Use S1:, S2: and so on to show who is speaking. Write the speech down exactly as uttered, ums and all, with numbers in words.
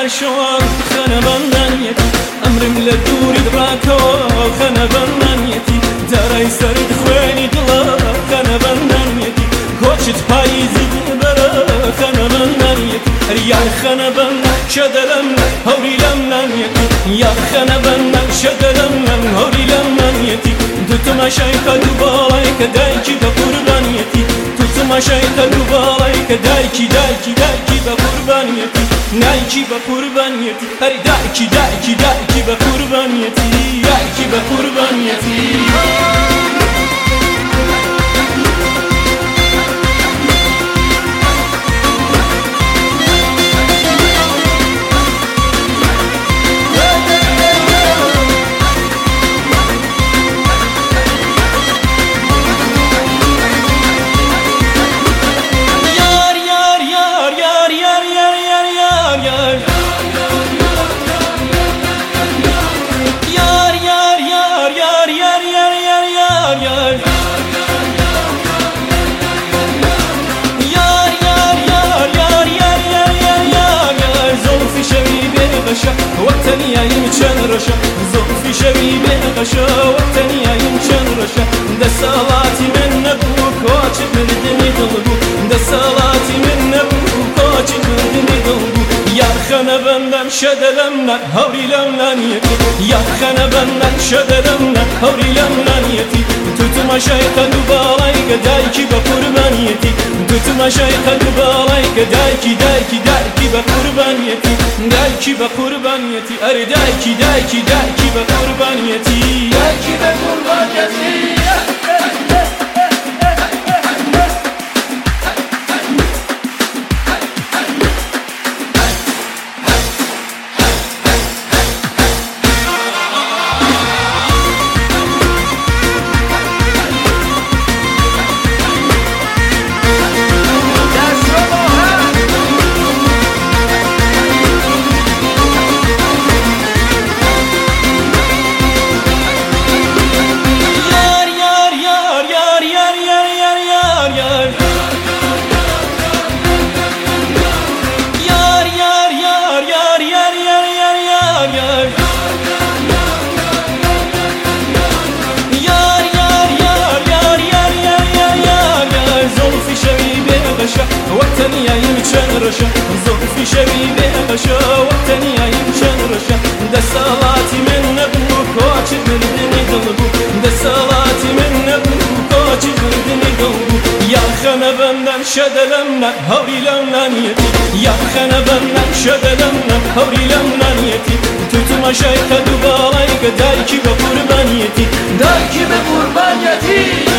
S1: شوان خانه بندانیتی امرم لدوری دراکو خانه بندانیتی دارای سرد خوانی دلا خانه بندانیتی کوچت پاییزی برا خانه بندانیتی یا خانه بندان شدلم هوری لمنانیتی یا خانه بندان شدلم هوری لمنانیتی دوتما شایخ دوبالای کدای کی با قربانیتی دوتما شایخ دوبالای کدای کی دای کی دای کی با قربانیتی نای کی با قربانیتی هر دای کی دای کی دای کی با قربانیتی دای کی با قربانیتی وقتني يمكن رشا زوفي شبيبي غشا وقتني يمكن رشا ده صلاتي من نبوك واجب مردني قلبوك ده صلاتي من نبوك واجب مردني قلبوك يا خنا بندن شدلمنا هوري لمنانيتي يا خنا بندن شدلمنا هوري لمنانيتي توتما شايخ دوبالايك دايكي بقربانيتي توتما شايخ دوبالايك دايكي دايكي دايكي بقربانيتي دايكي بقربانيتي أري دايكي دايكي دايكي بقربانيتي دايكي بقربانيتي وقتني يمكن رشا زوفي شبيبي غشا وقتني يمكن رشا ده صلاتي من نبوك واجب مردني قلبوك ده صلاتي من نبوك واجب مردني قلبوك يا خنا بندن شدلمنا هوري لمنانيتي يا خنا بندن شدلمنا هوري لمنانيتي توتما شايخ دوبالايك دايكي بقربانيتي دايكي بقربانيتي